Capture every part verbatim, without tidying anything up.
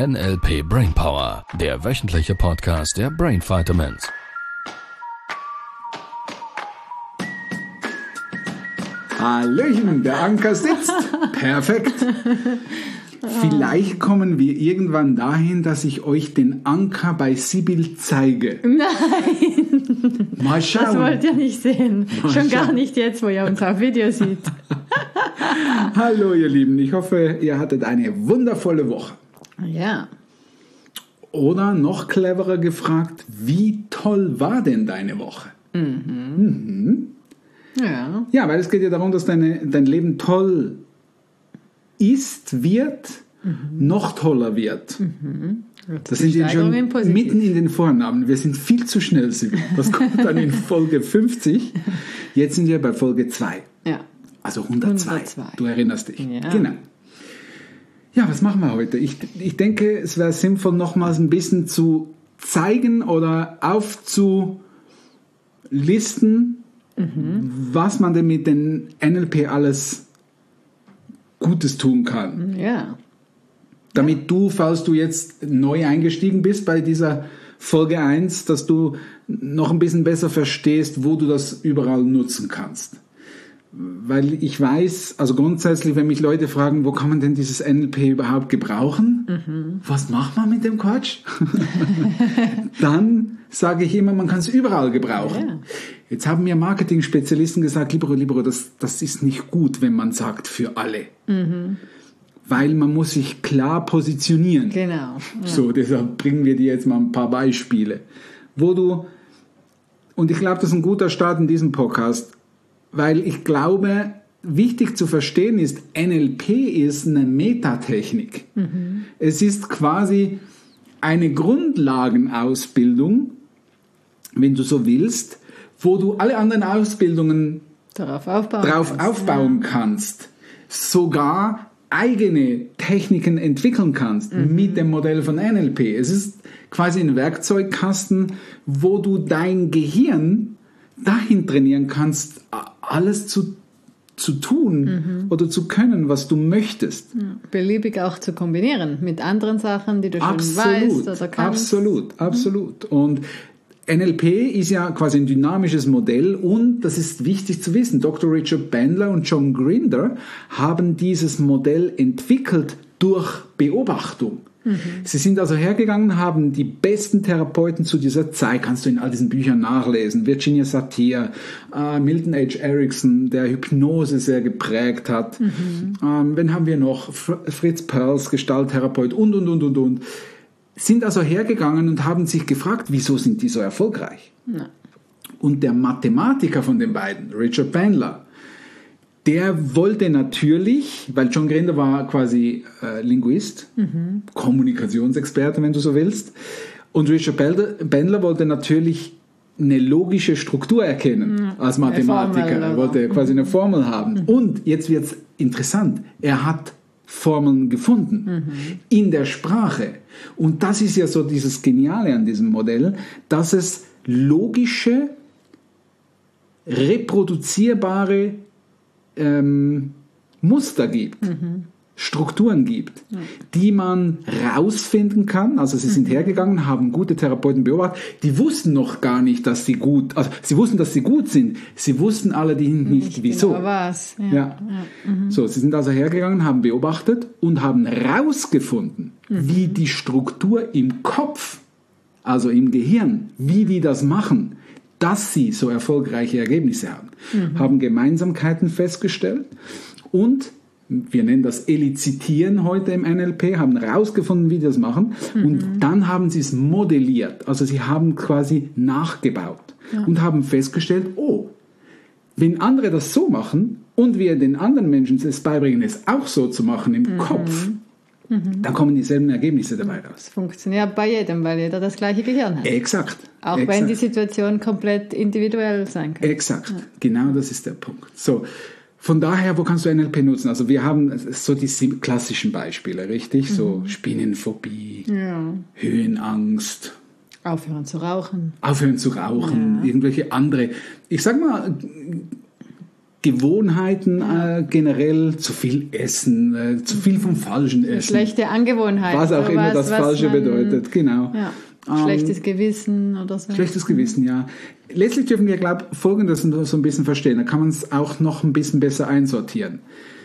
N L P Brainpower, der wöchentliche Podcast der Brain Vitamins. Hallöchen, der Anker sitzt. Perfekt. Vielleicht kommen wir irgendwann dahin, dass ich euch den Anker bei Sibyl zeige. Nein. Mal schauen. Das wollt ihr nicht sehen. Mal Schon schauen. gar nicht jetzt, wo ihr uns auf Video seht. Hallo ihr Lieben, ich hoffe, ihr hattet eine wundervolle Woche. Ja. Oder noch cleverer gefragt, wie toll war denn deine Woche? Mhm. Mhm. Ja. Ja, weil es geht ja darum, dass deine, dein Leben toll ist, wird, mhm. noch toller wird. Mhm. Das sind wir schon mitten in den Vornamen. Wir sind viel zu schnell. Das kommt dann in Folge fünfzig. Jetzt sind wir bei Folge zwei. Ja. Also hundertzwei. hundertzwei. Du erinnerst dich. Ja. Genau. Ja, was machen wir heute? Ich, ich denke, es wäre sinnvoll, nochmals ein bisschen zu zeigen oder aufzulisten, mhm. was man denn mit den N L P alles Gutes tun kann. Ja. Damit du, falls du jetzt neu eingestiegen bist bei dieser Folge eins, dass du noch ein bisschen besser verstehst, wo du das überall nutzen kannst. Weil ich weiß, also grundsätzlich, wenn mich Leute fragen, wo kann man denn dieses N L P überhaupt gebrauchen? Mhm. Was macht man mit dem Quatsch? Dann sage ich immer, man kann es überall gebrauchen. Ja. Jetzt haben mir Marketing-Spezialisten gesagt, Libero, Libero, das, das ist nicht gut, wenn man sagt, für alle. Mhm. Weil man muss sich klar positionieren. Genau. Ja. So, deshalb bringen wir dir jetzt mal ein paar Beispiele. Wo du, und ich glaube, das ist ein guter Start in diesem Podcast, weil ich glaube, wichtig zu verstehen ist, N L P ist eine Metatechnik. Mhm. Es ist quasi eine Grundlagenausbildung, wenn du so willst, wo du alle anderen Ausbildungen darauf aufbauen, drauf kannst, aufbauen ja. kannst. Sogar eigene Techniken entwickeln kannst mhm. mit dem Modell von N L P. Es ist quasi ein Werkzeugkasten, wo du dein Gehirn dahin trainieren kannst, alles zu, zu tun mhm. oder zu können, was du möchtest. Ja, beliebig auch zu kombinieren mit anderen Sachen, die du schon absolut, weißt oder kannst. Absolut, absolut. Mhm. Und N L P ist ja quasi ein dynamisches Modell und das ist wichtig zu wissen. Doktor Richard Bandler und John Grinder haben dieses Modell entwickelt durch Beobachtung. Mhm. Sie sind also hergegangen, haben die besten Therapeuten zu dieser Zeit, kannst du in all diesen Büchern nachlesen, Virginia Satir, äh, Milton H. Erickson, der Hypnose sehr geprägt hat. Mhm. Ähm, wen haben wir noch? Fritz Perls, Gestalttherapeut und, und, und, und, und. Sind also hergegangen und haben sich gefragt, wieso sind die so erfolgreich? Ja. Und der Mathematiker von den beiden, Richard Bandler, der wollte natürlich, weil John Grinder war quasi äh, Linguist, mhm. Kommunikationsexperte, wenn du so willst, und Richard Bandler wollte natürlich eine logische Struktur erkennen mhm. als Mathematiker. Formel, er wollte quasi eine Formel haben. Mhm. Und jetzt wird es interessant, er hat Formeln gefunden mhm. in der Sprache. Und das ist ja so dieses Geniale an diesem Modell, dass es logische, reproduzierbare ähm, Muster gibt, mhm. Strukturen gibt, ja. die man rausfinden kann. Also sie sind mhm. hergegangen, haben gute Therapeuten beobachtet, die wussten noch gar nicht, dass sie gut, also sie wussten, dass sie gut sind, sie wussten allerdings nicht, nicht wieso. Genau was. Ja. Ja. Ja. Mhm. So, sie sind also hergegangen, haben beobachtet und haben rausgefunden, mhm. wie die Struktur im Kopf, also im Gehirn, wie die das machen, dass sie so erfolgreiche Ergebnisse haben. Mhm. Haben Gemeinsamkeiten festgestellt und wir nennen das Elizitieren heute im N L P, haben herausgefunden, wie die das machen mhm. und dann haben sie es modelliert, also sie haben quasi nachgebaut ja. und haben festgestellt, oh, wenn andere das so machen und wir den anderen Menschen es beibringen, es auch so zu machen im mhm. Kopf, mhm. dann kommen dieselben Ergebnisse dabei raus. Das funktioniert bei jedem, weil jeder das gleiche Gehirn hat. Exakt. Auch Exakt. wenn die Situation komplett individuell sein kann. Exakt, ja. genau das ist der Punkt. So, von daher, wo kannst du N L P nutzen? Also wir haben so die klassischen Beispiele, richtig? Mhm. So Spinnenphobie, ja. Höhenangst. Aufhören zu rauchen. Aufhören zu rauchen, ja. irgendwelche andere. Ich sag mal, Gewohnheiten äh, generell, zu viel Essen, äh, zu viel vom falschen Essen. Schlechte Angewohnheiten. Was auch immer was, das Falsche man, bedeutet, genau. Ja. Ähm, Schlechtes Gewissen oder so. Schlechtes Gewissen, ja. Letztlich dürfen wir, glaube ich, Folgendes so ein bisschen verstehen. Da kann man es auch noch ein bisschen besser einsortieren.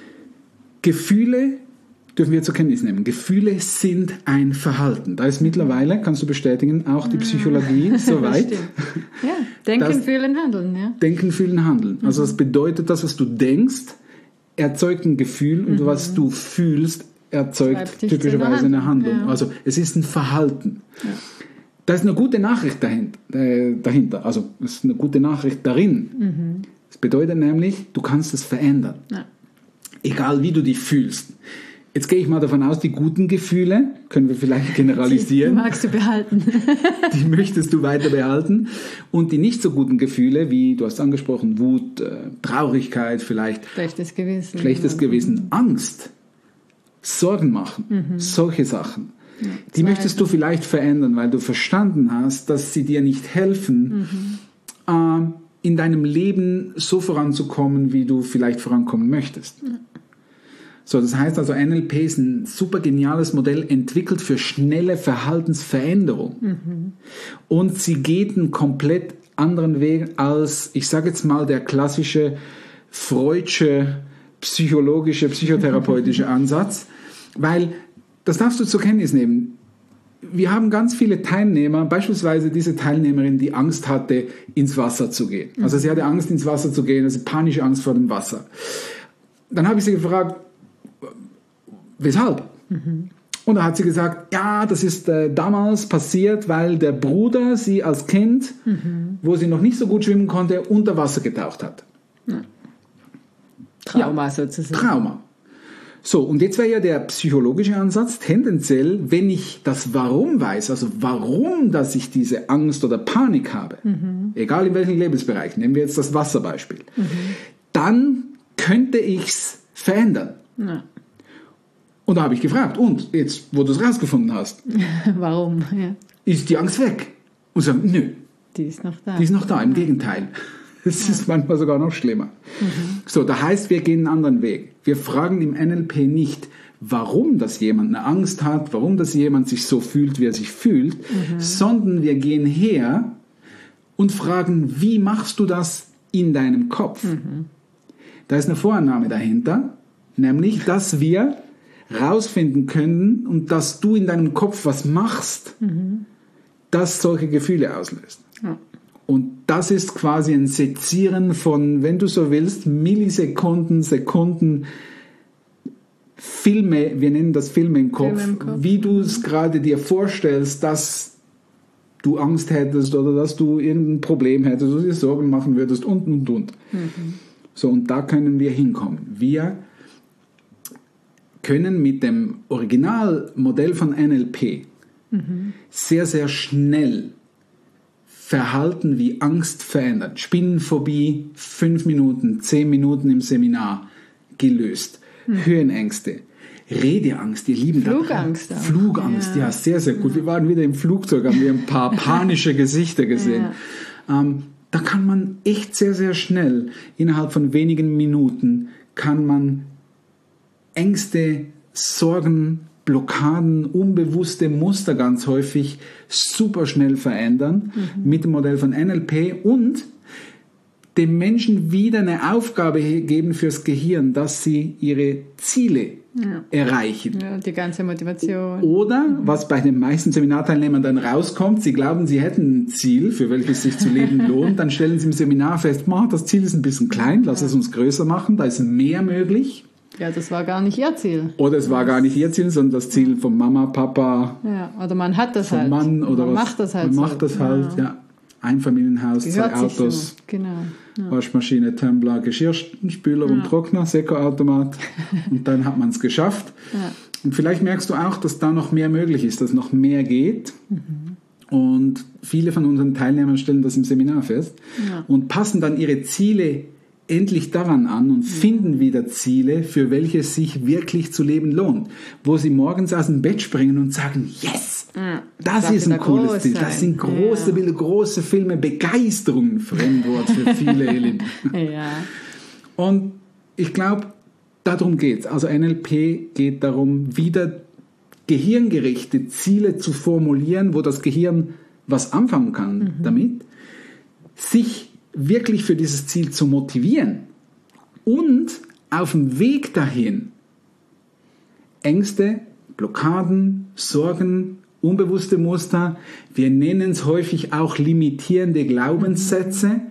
Gefühle dürfen wir zur Kenntnis nehmen. Gefühle sind ein Verhalten. Da ist mittlerweile, kannst du bestätigen, auch die Psychologie so weit. Ja, denken, das fühlen, handeln. Ja. Denken, fühlen, handeln. Also das bedeutet, das, was du denkst, erzeugt ein Gefühl und mhm. was du fühlst, erzeugt typischerweise eine Handlung. Ja. Also es ist ein Verhalten. Ja. Da ist eine gute Nachricht dahinter. Also es ist eine gute Nachricht darin. Mhm. Das bedeutet nämlich, du kannst es verändern. Ja. Egal wie du dich fühlst. Jetzt gehe ich mal davon aus, die guten Gefühle, können wir vielleicht generalisieren. Die magst du behalten. Die möchtest du weiter behalten. Und die nicht so guten Gefühle, wie du hast angesprochen, Wut, Traurigkeit vielleicht. Schlechtes Gewissen. Schlechtes Gewissen, Angst, Sorgen machen, mhm. solche Sachen. Ja, die möchtest du vielleicht verändern, weil du verstanden hast, dass sie dir nicht helfen, mhm. äh, in deinem Leben so voranzukommen, wie du vielleicht vorankommen möchtest. Ja. So, das heißt also, N L P ist ein super geniales Modell, entwickelt für schnelle Verhaltensveränderung. Mhm. Und sie geht einen komplett anderen Weg als, ich sage jetzt mal, der klassische freudsche, psychologische, psychotherapeutische Ansatz. Weil, das darfst du zur Kenntnis nehmen, wir haben ganz viele Teilnehmer, beispielsweise diese Teilnehmerin, die Angst hatte, ins Wasser zu gehen. Also sie hatte Angst, ins Wasser zu gehen, also panische Angst vor dem Wasser. Dann habe ich sie gefragt, weshalb? Mhm. Und da hat sie gesagt, ja, das ist äh, damals passiert, weil der Bruder sie als Kind, mhm. wo sie noch nicht so gut schwimmen konnte, unter Wasser getaucht hat. Ja. Trauma ja, sozusagen. Trauma. So, und jetzt wäre ja der psychologische Ansatz tendenziell, wenn ich das Warum weiß, also warum, dass ich diese Angst oder Panik habe, mhm. egal in welchem Lebensbereich, nehmen wir jetzt das Wasserbeispiel, mhm. dann könnte ich es verändern. Ja. Und da habe ich gefragt, und jetzt, wo du es rausgefunden hast, warum? Ja. Ist die Angst weg? Und sie sagen, nö. Die ist noch da. Die ist noch da, im ja. Gegenteil. Es ja. ist manchmal sogar noch schlimmer. Mhm. So, das heißt, wir gehen einen anderen Weg. Wir fragen im N L P nicht, warum das jemand eine Angst hat, warum das jemand sich so fühlt, wie er sich fühlt, mhm. sondern wir gehen her und fragen, wie machst du das in deinem Kopf? Mhm. Da ist eine Vorannahme dahinter, nämlich, dass wir rausfinden können und dass du in deinem Kopf was machst, mhm. das solche Gefühle auslöst. Ja. Und das ist quasi ein Sezieren von, wenn du so willst, Millisekunden, Sekunden, Filme, wir nennen das Filme im Kopf, Filme im Kopf. Wie du es gerade dir vorstellst, dass du Angst hättest oder dass du irgendein Problem hättest oder dir Sorgen machen würdest und, und, und. Mhm. So, und da können wir hinkommen. Wir können mit dem Originalmodell von N L P mhm. sehr, sehr schnell Verhalten wie Angst verändern. Spinnenphobie, fünf Minuten, zehn Minuten im Seminar gelöst. Mhm. Höhenängste, Redeangst, ihr Lieben. Flugangst. Da, Flugangst, ja. ja, sehr, sehr gut. Ja. Wir waren wieder im Flugzeug, haben wir ein paar panische Gesichter gesehen. Ja. Ähm, da kann man echt sehr, sehr schnell, innerhalb von wenigen Minuten, kann man Ängste, Sorgen, Blockaden, unbewusste Muster ganz häufig super schnell verändern mhm. mit dem Modell von N L P und dem Menschen wieder eine Aufgabe geben fürs Gehirn, dass sie ihre Ziele ja. erreichen. Ja, die ganze Motivation. Oder, mhm. was bei den meisten Seminarteilnehmern dann rauskommt, sie glauben, sie hätten ein Ziel, für welches sich zu leben lohnt, dann stellen sie im Seminar fest, das Ziel ist ein bisschen klein, lass ja. es uns größer machen, da ist mehr möglich. Ja, das war gar nicht ihr Ziel. Oder es war gar nicht ihr Ziel, sondern das Ziel von Mama, Papa. Ja, oder man hat das vom halt. Mann oder man was. macht das halt. Man macht das halt, ja. ja. Einfamilienhaus, Gehört zwei Autos, so. Genau. Ja. Waschmaschine, Tumbler, Geschirrspüler ja. und Trockner, Seko-Automat. Und dann hat man es geschafft. Ja. Und vielleicht merkst du auch, dass da noch mehr möglich ist, dass noch mehr geht. Mhm. Und viele von unseren Teilnehmern stellen das im Seminar fest ja. und passen dann ihre Ziele endlich daran an und finden wieder Ziele, für welche es sich wirklich zu leben lohnt. Wo sie morgens aus dem Bett springen und sagen, yes, ja, das ist ein cooles Ziel. Das sind große ja. Bilder, große Filme, Begeisterung, Fremdwort für viele, Elin. Ja. Und ich glaube, darum geht es. Also N L P geht darum, wieder gehirngerichtete Ziele zu formulieren, wo das Gehirn was anfangen kann mhm. damit, sich wirklich für dieses Ziel zu motivieren und auf dem Weg dahin Ängste, Blockaden, Sorgen, unbewusste Muster, wir nennen es häufig auch limitierende Glaubenssätze, mhm.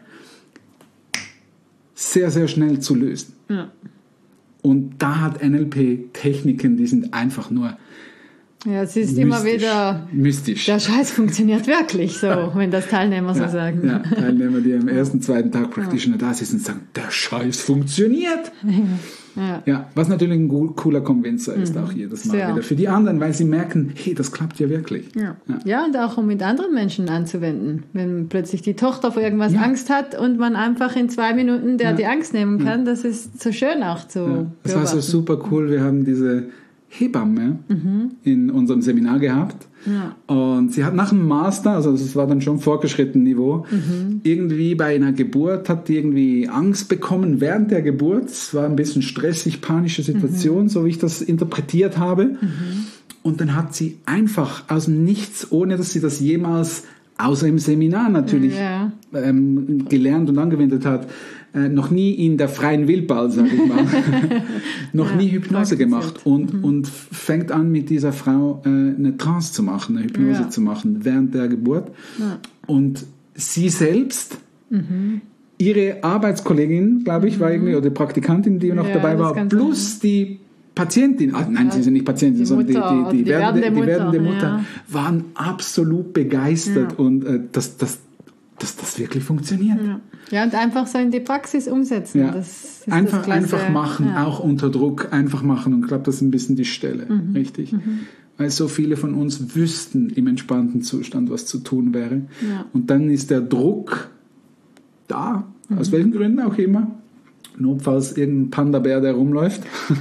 sehr, sehr schnell zu lösen. Ja. Und da hat N L P Techniken, die sind einfach nur ja, es ist mystisch, immer wieder, mystisch. Der Scheiß funktioniert wirklich so, wenn das Teilnehmer so ja, sagen. Ja, Teilnehmer, die am ersten, zweiten Tag Practitioner ja. da sitzen und sagen, der Scheiß funktioniert. Ja. Ja, was natürlich ein cooler Convincer ist, mhm. auch jedes Mal Sehr. wieder. Für die anderen, weil sie merken, hey, das klappt ja wirklich. Ja. Ja. ja, und auch um mit anderen Menschen anzuwenden. Wenn plötzlich die Tochter vor irgendwas ja. Angst hat und man einfach in zwei Minuten der ja. die Angst nehmen kann, ja. das ist so schön auch zu ja. Das war so super cool. Wir haben diese Hebamme mhm. in unserem Seminar gehabt. Ja. Und sie hat nach dem Master, also es war dann schon fortgeschritten Niveau, mhm. irgendwie bei einer Geburt hat die irgendwie Angst bekommen während der Geburt. Es war ein bisschen stressig, panische Situation, mhm. so wie ich das interpretiert habe. Mhm. Und dann hat sie einfach aus dem Nichts, ohne dass sie das jemals, außer im Seminar natürlich, ja. ähm, gelernt und angewendet hat, äh, noch nie in der freien Wildbahn, sage ich mal, noch ja, nie Hypnose gemacht und, mhm. und fängt an, mit dieser Frau äh, eine Trance zu machen, eine Hypnose ja. zu machen während der Geburt. Ja. Und sie selbst, mhm. ihre Arbeitskollegin, glaube ich, mhm. war irgendwie, oder Praktikantin, die noch ja, dabei war, plus sein. die Patientin, ah, nein, ja, sie sind nicht Patientin, die sondern Mutter, die, die, die, die, werdende, werdende Mutter, die werdende Mutter ja. waren absolut begeistert ja. und äh, dass das, das, das wirklich funktioniert. Ja. ja, und einfach so in die Praxis umsetzen. Ja. Das ist einfach, das einfach machen, ja. auch unter Druck, einfach machen. Und ich glaube, das ist ein bisschen die Stelle, mhm. richtig? Mhm. Weil so viele von uns wüssten im entspannten Zustand, was zu tun wäre. Ja. Und dann ist der Druck da, mhm. aus welchen Gründen auch immer. Notfalls irgendein Panda-Bär, der rumläuft.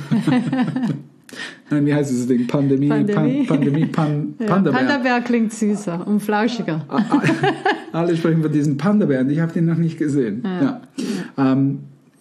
Nein, wie heißt das Ding? Pandemie, Pandemie, Pan, Pandemie Pan, ja, Panda-Bär. Panda-Bär klingt süßer und flauschiger. Alle sprechen von diesen Panda-Bären, ich habe den noch nicht gesehen. Ja. Ja. Ja. Ähm,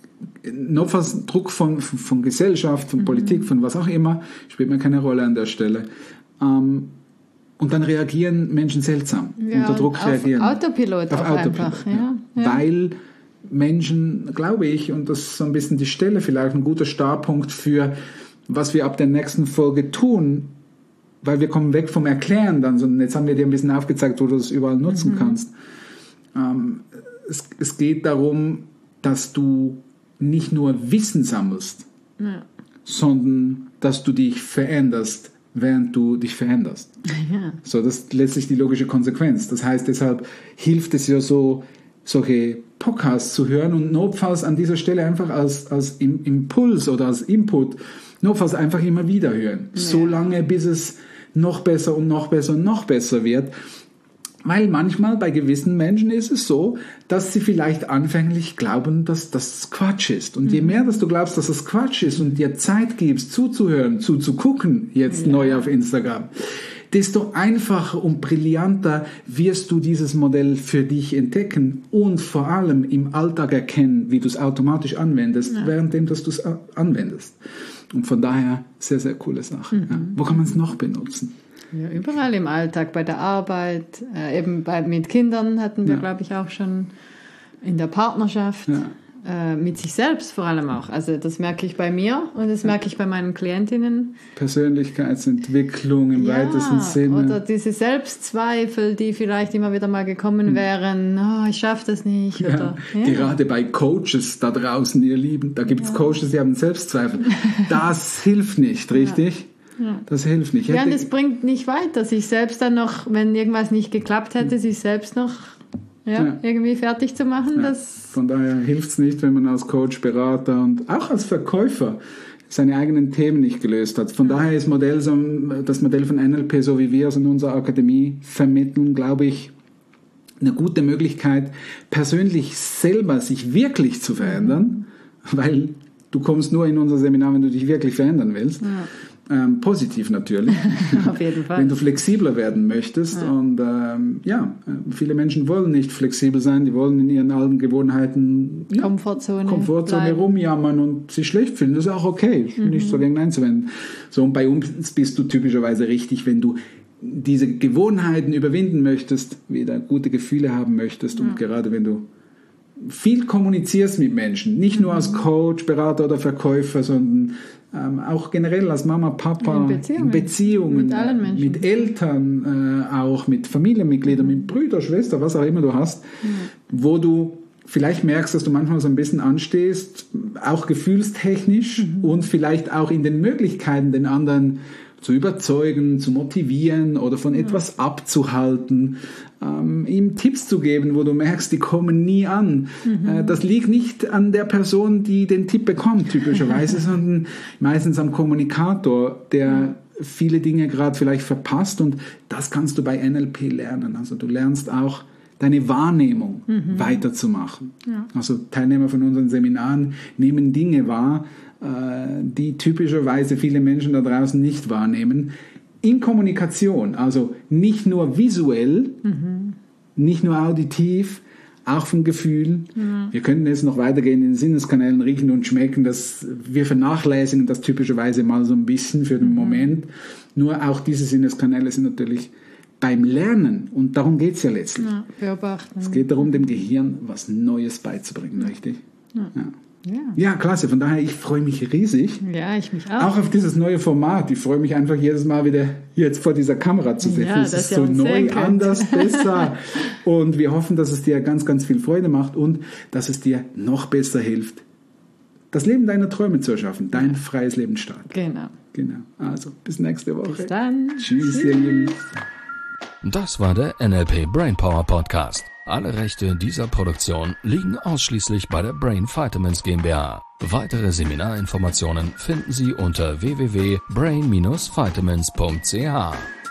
notfalls Druck von, von, von Gesellschaft, von mhm. Politik, von was auch immer, spielt mir keine Rolle an der Stelle. Ähm, und dann reagieren Menschen seltsam. Ja, unter Druck auf reagieren. Autopilot auf auch Autopilot einfach. Ja. Ja. Ja. Weil Menschen, glaube ich, und das ist so ein bisschen die Stelle, vielleicht ein guter Startpunkt für, was wir ab der nächsten Folge tun, weil wir kommen weg vom Erklären dann, sondern jetzt haben wir dir ein bisschen aufgezeigt, wo du das überall nutzen mhm. kannst. Ähm, es, es geht darum, dass du nicht nur Wissen sammelst, ja. sondern dass du dich veränderst, während du dich veränderst. Ja. So, das ist letztlich die logische Konsequenz. Das heißt, deshalb hilft es ja so, solche Podcasts zu hören und notfalls an dieser Stelle einfach als, als Impuls oder als Input, notfalls einfach immer wieder hören. Ja. So lange, bis es noch besser und noch besser und noch besser wird. Weil manchmal bei gewissen Menschen ist es so, dass sie vielleicht anfänglich glauben, dass das Quatsch ist. Und je mehr, dass du glaubst, dass das Quatsch ist und dir Zeit gibst, zuzuhören, zuzugucken, jetzt ja. neu auf Instagram, desto einfacher und brillanter wirst du dieses Modell für dich entdecken und vor allem im Alltag erkennen, wie du es automatisch anwendest, ja. währenddem dass du es anwendest. Und von daher sehr, sehr coole Sache. Mhm. Ja. Wo kann man es noch benutzen? Ja, überall im Alltag, bei der Arbeit, äh, eben bei, mit Kindern hatten wir, Ja. glaube ich, auch schon in der Partnerschaft. Ja. Äh, mit sich selbst vor allem auch. Also das merke ich bei mir und das merke ich bei meinen Klientinnen. Persönlichkeitsentwicklung im ja, weitesten Sinne. Oder diese Selbstzweifel, die vielleicht immer wieder mal gekommen wären. Oh, ich schaffe das nicht. Ja, oder, ja. Gerade bei Coaches da draußen, ihr Lieben, da gibt es ja. Coaches, die haben Selbstzweifel. Das hilft nicht, richtig? Ja. Ja. Das hilft nicht. Ja, und es bringt nicht weiter, sich selbst dann noch, wenn irgendwas nicht geklappt hätte, sich selbst noch Ja, ja, irgendwie fertig zu machen. Ja. Das Von daher hilft es nicht, wenn man als Coach, Berater und auch als Verkäufer seine eigenen Themen nicht gelöst hat. Von ja. daher ist Modell so, das Modell von N L P, so wie wir es in unserer Akademie vermitteln, glaube ich, eine gute Möglichkeit, persönlich selber sich wirklich zu verändern, mhm. weil du kommst nur in unser Seminar, wenn du dich wirklich verändern willst. Ähm, positiv natürlich. Auf jeden Fall. Wenn du flexibler werden möchtest. Ja. Und ähm, ja, viele Menschen wollen nicht flexibel sein, die wollen in ihren alten Gewohnheiten ja, Komfortzone, Komfortzone rumjammern und sich schlecht fühlen. Das ist auch okay. Ich bin mhm. nicht so dagegen einzuwenden. So, und bei uns bist du typischerweise richtig, wenn du diese Gewohnheiten überwinden möchtest, wieder gute Gefühle haben möchtest und ja. gerade wenn du viel kommunizierst mit Menschen, nicht nur als Coach, Berater oder Verkäufer, sondern ähm, auch generell als Mama, Papa, in Beziehungen, in Beziehungen mit allen Menschen, mit Eltern, äh, auch mit Familienmitgliedern, mit Brüdern, Schwestern, was auch immer du hast, mhm. wo du vielleicht merkst, dass du manchmal so ein bisschen anstehst, auch gefühlstechnisch mhm. und vielleicht auch in den Möglichkeiten, den anderen zu überzeugen, zu motivieren oder von etwas ja. abzuhalten, ähm, ihm Tipps zu geben, wo du merkst, die kommen nie an. Mhm. Äh, das liegt nicht an der Person, die den Tipp bekommt, typischerweise, sondern meistens am Kommunikator, der ja. viele Dinge gerade vielleicht verpasst, und das kannst du bei N L P lernen. Also du lernst auch deine Wahrnehmung mhm. weiterzumachen. Ja. Also Teilnehmer von unseren Seminaren nehmen Dinge wahr, die typischerweise viele Menschen da draußen nicht wahrnehmen, in Kommunikation, also nicht nur visuell, mhm. nicht nur auditiv, auch vom Gefühl. Mhm. Wir könnten jetzt noch weitergehen in den Sinneskanälen, riechen und schmecken, dass wir vernachlässigen das typischerweise mal so ein bisschen für den mhm. Moment. Nur auch diese Sinneskanäle sind natürlich beim Lernen, und darum geht es ja letztlich. Ja, beobachten. Es geht darum, dem Gehirn was Neues beizubringen, ja. richtig? Ja. Ja. Ja. ja, klasse. Von daher, ich freue mich riesig. Ja, ich mich auch. Auch auf dieses neue Format. Ich freue mich einfach jedes Mal wieder jetzt vor dieser Kamera zu sitzen. Ja, es ist so neu, anders, besser. Und wir hoffen, dass es dir ganz, ganz viel Freude macht und dass es dir noch besser hilft, das Leben deiner Träume zu erschaffen, dein ja. freies Leben starten. Genau. Genau. Also, bis nächste Woche. Bis dann. Tschüss, Tschüss. ihr Lieben. Das war der N L P Brainpower Podcast. Alle Rechte dieser Produktion liegen ausschließlich bei der Brain Vitamins GmbH. Weitere Seminarinformationen finden Sie unter w w w punkt brain dash vitamins punkt c h.